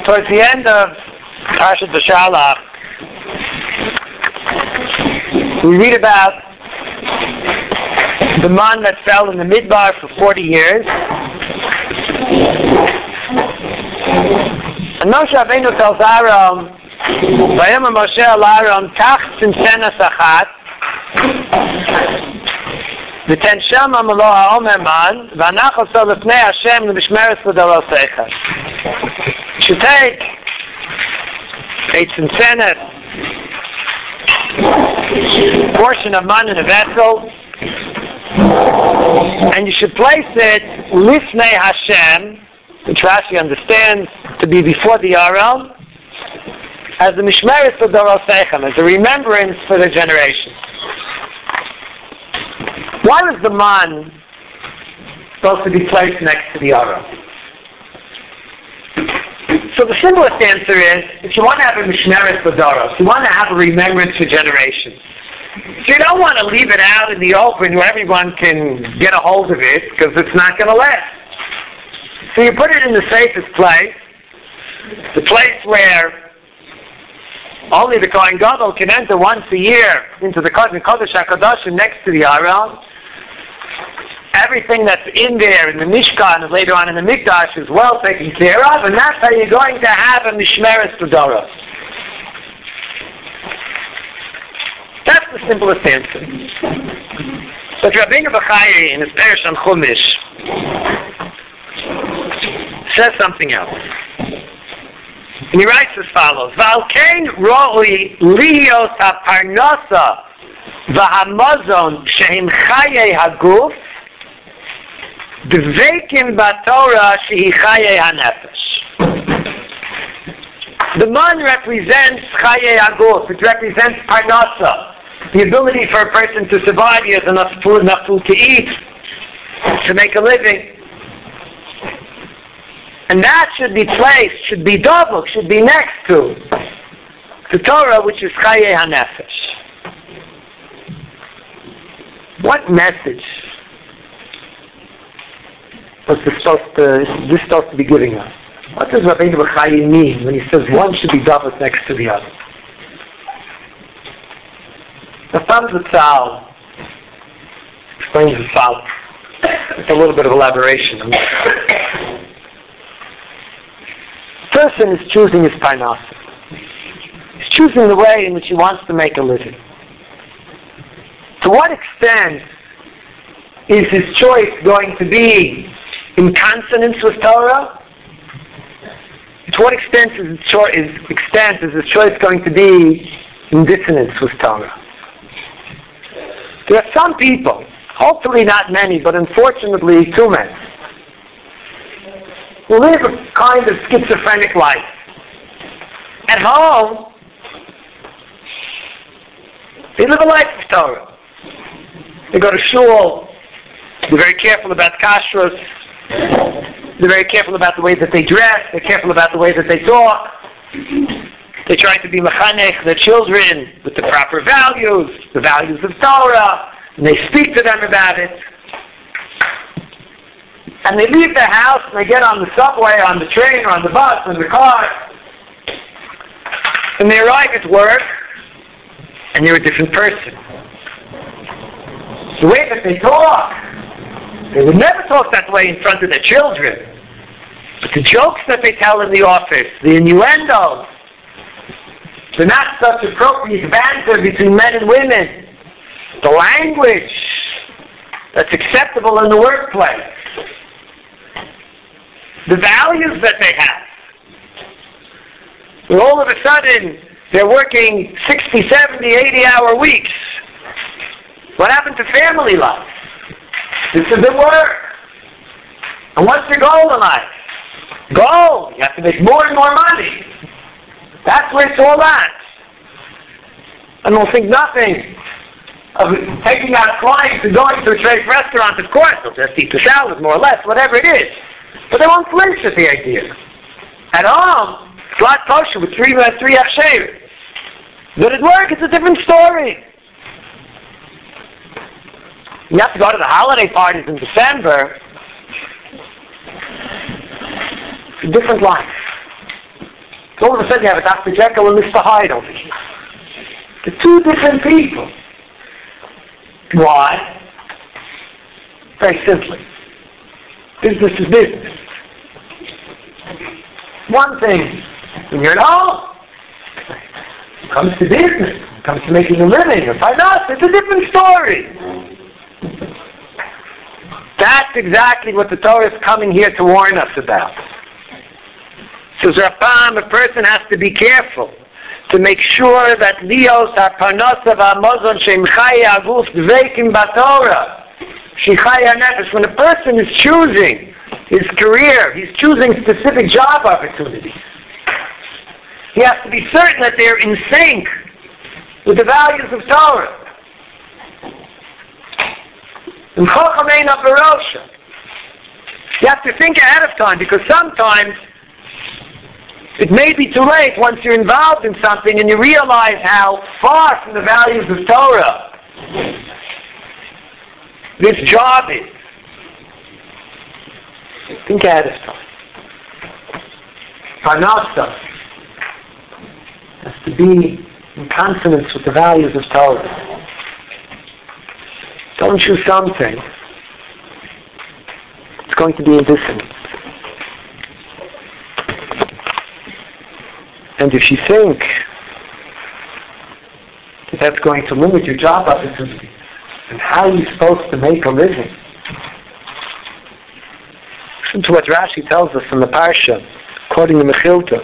Towards the end of Parashat V'Shalach, we read about the man that fell in the Midbar for 40 years. And Moshe Rabbeinu tells Aaron, Vayama Moshe al Aaron, Kach Tzimtzenas Achat, V'ten Shama Melo HaOmer Man, V'anach Oso L'fnei Hashem L'Mishmeres L'Dorosecha. You should take a tzimtzenes portion of man in a vessel, and you should place it Lifnei Hashem, which Rashi understands to be before the Aron, as the Mishmeres L'Dorosecha, as a remembrance for the generations. Why was the man supposed to be placed next to the Aron? So the simplest answer is, if you want to have a Mishmeres L'Doros, you want to have a remembrance for generations. So you don't want to leave it out in the open where everyone can get a hold of it, because it's not going to last. So you put it in the safest place, the place where only the Kohen Gadol can enter once a year into the Kodesh HaKadoshim next to the Aron. Everything that's in there in the Mishkan and later on in the Mikdash is well taken care of, and that's how you're going to have a Mishmeres L'Doros. That's the simplest answer. But Rabbeinu Bachai in his Perush on Chumash says something else. And he writes as follows: V'alkein ro'ui liyos ha'parnasa v'hamazon she'im chayei haguf Dveikim b'Torah shehi chayei hanefesh. The man represents chayei haguf. It represents parnasa, the ability for a person to survive. He has enough food to eat, to make a living. And that should be placed, should be double, should be next to Torah, which is chayei hanefesh. What message was this supposed to be giving us? What does Rabbeinu Bachai mean when he says one should be double next to the other? The Chafetz Chaim explains as follows. It's a little bit of elaboration. A person is choosing his parnasa. He's choosing the way in which he wants to make a living. To what extent is his choice going to be in consonance with Torah? To what extent is his choice going to be in dissonance with Torah? There are some people, hopefully not many, but unfortunately too many, who live a kind of schizophrenic life. At home, they live a life of Torah. They go to shul, they're very careful about kashrus, they're very careful about the way that they dress, they're careful about the way that they talk. They try to be mechanech their children with the proper values, the values of Torah, and they speak to them about it. And they leave their house and they get on the subway, on the train, or on the bus, or in the car, and they arrive at work, and they're a different person. The way that they talk, they would never talk that way in front of their children. But the jokes that they tell in the office, the innuendos, the not such appropriate banter between men and women, the language that's acceptable in the workplace, the values that they have. And all of a sudden, they're working 60, 70, 80-hour weeks. What happened to family life? This is the work. And what's your goal in life? Goal! You have to make more and more money. That's where it's all at. And we'll think nothing of taking out clients and going to a treif restaurant. Of course, they'll just eat the salad, more or less, whatever it is. But they won't flinch at the idea. At home, flat kosher with three achshavim. But at work, it's a different story. You have to go to the holiday parties in December. It's a different life. So all of a sudden you have a Dr. Jekyll and Mr. Hyde over here. They're two different people. Why? Very simply. Business is business. One thing, when you're at home, it comes to business, it comes to making a living, or finance, it's a different story. That's exactly what the Torah is coming here to warn us about. So Rapam, a person has to be careful to make sure that Lios HaParnasav HaMazon Shem Chaya Aguf Dveikim BaTorah Shichaya Nefesh. When a person is choosing his career, he's choosing specific job opportunities, he has to be certain that they're in sync with the values of Torah. And Chochamei Navarosha. You have to think ahead of time, because sometimes it may be too late once you're involved in something and you realize how far from the values of Torah this job is. Think ahead of time. Parnasa has to be in consonance with the values of Torah. Don't choose something. It's going to be in dissonance. And if you think that that's going to limit your job opportunities and how you're supposed to make a living, listen to what Rashi tells us in the Parsha, quoting the Mechilta.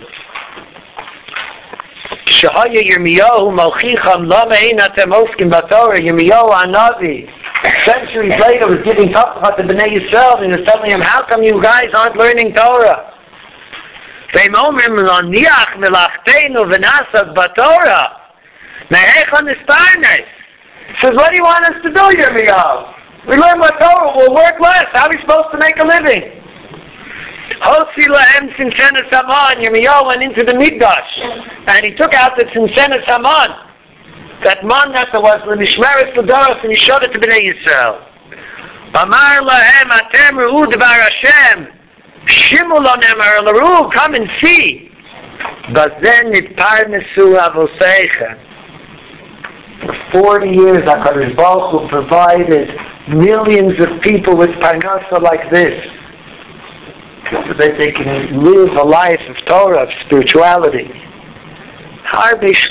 Yirmiyahu Hanavi, centuries later, was giving Tachat to Bnei Yisrael, and he was telling them, how come you guys aren't learning Torah? Says, what do you want us to do, Yirmiyahu? We learn more Torah, we'll work less. How are we supposed to make a living? Yirmiyahu went into the Mikdash, and he took out the Tzimtzenes Haman, that man that there was the Mishmeres L'Doros, and he showed it to Bnei Yisrael. Amar lahem atem ru'u dvar Hashem, shimu lo nemar l'ru, come and see. Bazen nitparnesu avoseicha. For 40 years, HaKadosh Baruch Hu provided millions of people with parnasa like this, so that they can live a life of Torah, of spirituality. Kadosh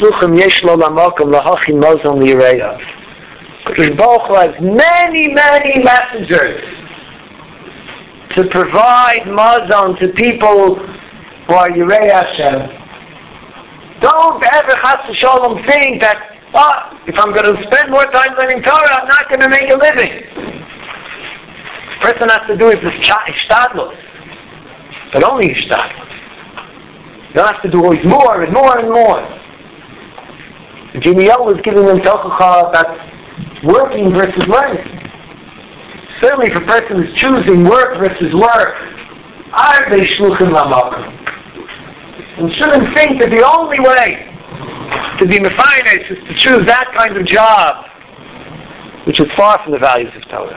Baruch Hu has many, many messengers to provide mazon to people who are Yirei Hashem. Don't ever chas v'sholom think that, if I'm going to spend more time learning Torah, I'm not going to make a living. The person has to do is this ishtadlus, but only ishtadlus. You don't have to do always more and more and more. Yirmiyahu was giving them tochacha about working versus learning. Certainly if a person is choosing work versus work, arvei shluchim lamakom. And shouldn't think that the only way to be mefinus is to choose that kind of job, which is far from the values of Torah.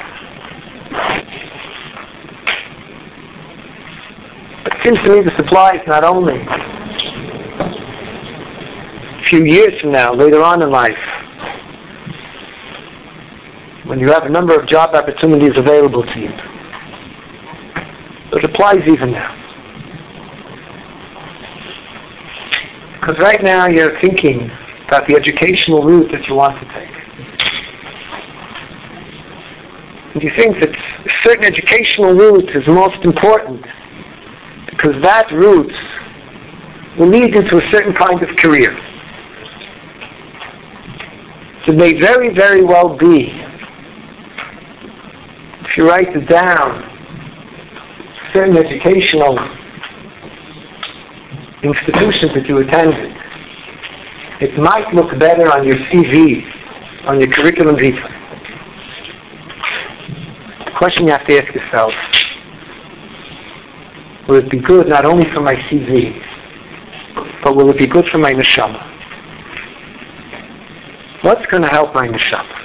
But it seems to me this applies not only a few years from now, later on in life, when you have a number of job opportunities available to you. But it applies even now. Because right now you're thinking about the educational route that you want to take. And you think that a certain educational route is most important, because that route will lead into a certain kind of career. So it may very, very well be, if you write it down, certain educational institutions that you attended, it might look better on your CV, on your curriculum vitae. The question you have to ask yourself, will it be good not only for my CV, but will it be good for my neshama? What's going to help my neshama?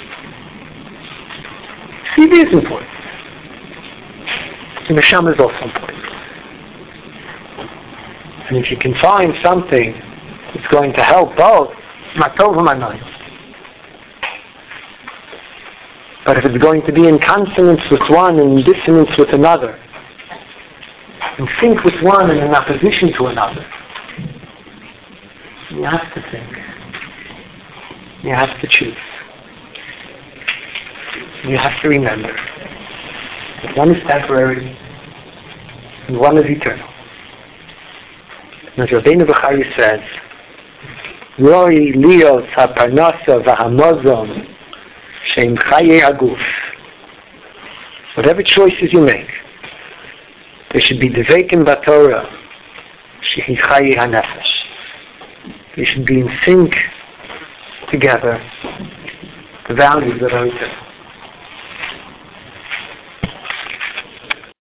CV is important. The neshama is also important. And if you can find something that's going to help both, ma tov u'manoi. But if it's going to be in consonance with one and in dissonance with another, in sync with one and in opposition to another, you have to think. You have to choose. You have to remember that one is temporary and one is eternal. And as Rabbeinu Bechari says, Roi lios haparnasa v'hamozon sheim chaye haguf. Whatever choices you make, they should be deveikim b'Torah shehi chaye hanefesh. They should be in sync together, the values that are eternal.